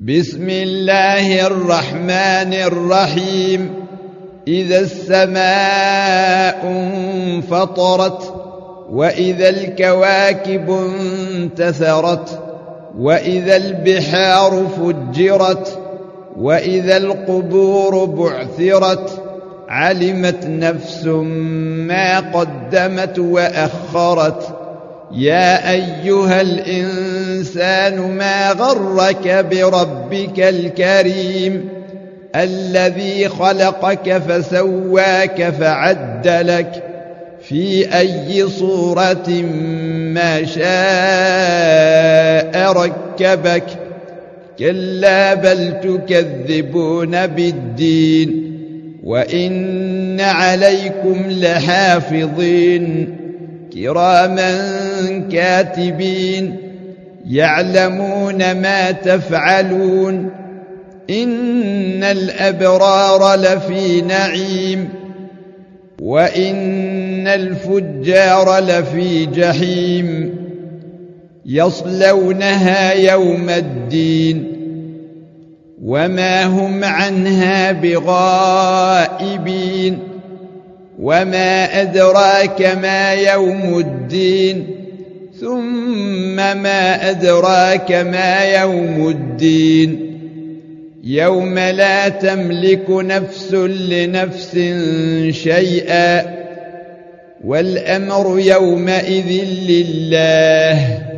بسم الله الرحمن الرحيم. إذا السماء انفطرت وإذا الكواكب انتثرت وإذا البحار فجرت وإذا القبور بعثرت علمت نفس ما قدمت وأخرت. يا أيها الإنسان ما غرك بربك الكريم الذي خلقك فسواك فعدلك في أي صورة ما شاء ركبك. كلا بل تكذبون بالدين وإن عليكم لحافظين كراما كاتبين يعلمون ما تفعلون. إن الأبرار لفي نعيم وإن الفجار لفي جحيم يصلونها يوم الدين وما هم عنها بغائبين. وما أدراك ما يوم الدين ثم ما أدراك ما يوم الدين يوم لا تملك نفس لنفس شيئا والأمر يومئذ لله.